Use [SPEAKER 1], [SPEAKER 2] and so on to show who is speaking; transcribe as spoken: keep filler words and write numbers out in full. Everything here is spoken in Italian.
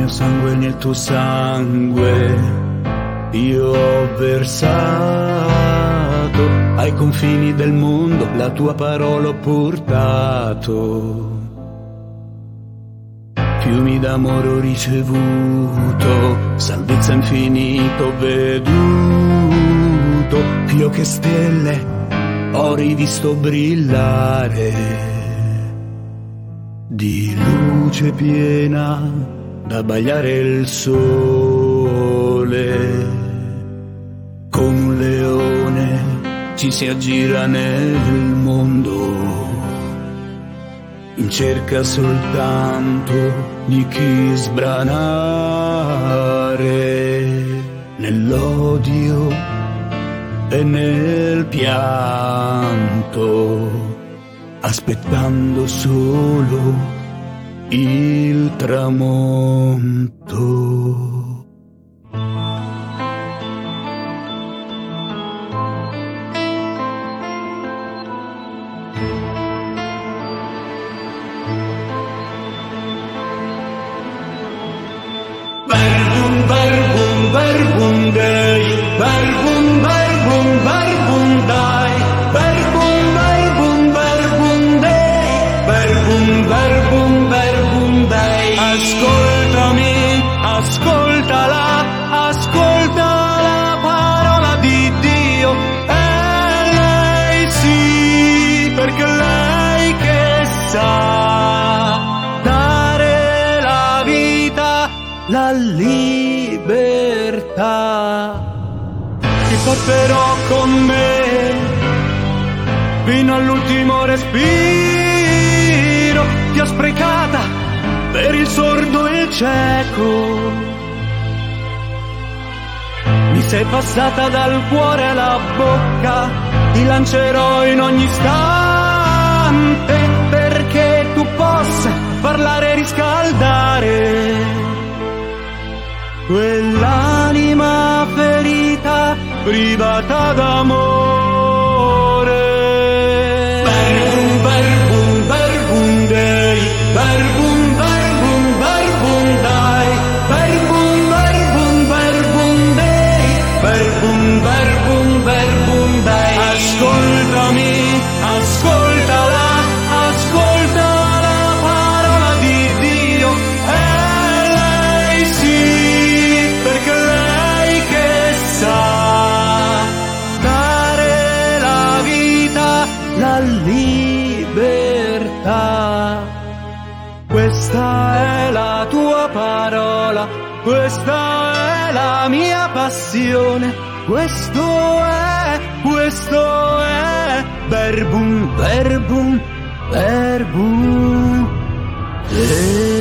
[SPEAKER 1] mio sangue nel tuo sangue, io ho versato ai confini del mondo, la tua parola ho portato. Fiumi d'amore ho ricevuto, salvezza infinita ho veduto, più che stelle ho rivisto brillare, di luce piena da bagliare il sole. Come un leone ci si aggira nel mondo, in cerca soltanto di chi sbranare, nell'odio e nel pianto, aspettando solo il tramonto. Verbum, verbum, verbum dei, verbum, verbum, verbum dai, verbum, verbum, verbum dei, verbum, verbum, verbum dei. Ascoltami, ascoltala, ascolta la parola di Dio, è lei sì, perché è lei che sa dare la vita, la libertà. Ti porterò con me fino all'ultimo respiro, ti ho sprecata per il sordo e il cieco, mi sei passata dal cuore alla bocca, ti lancerò in ogni istante perché tu possa parlare e riscaldare quell'anima ferita, privata d'amore. Verbum, verbum, verbum dei, verbum, verbum, verbum dai, verbum, verbum, verbum dei, verbum, verbum, verbum dai. Ascoltami, ascoltala, ascolta la parola di Dio, è lei sì, perché lei che sa dare la vita, la libertà. Questa è la tua parola, questa è la mia passione, questo è, questo è verbum, verbum, verbum. Eh.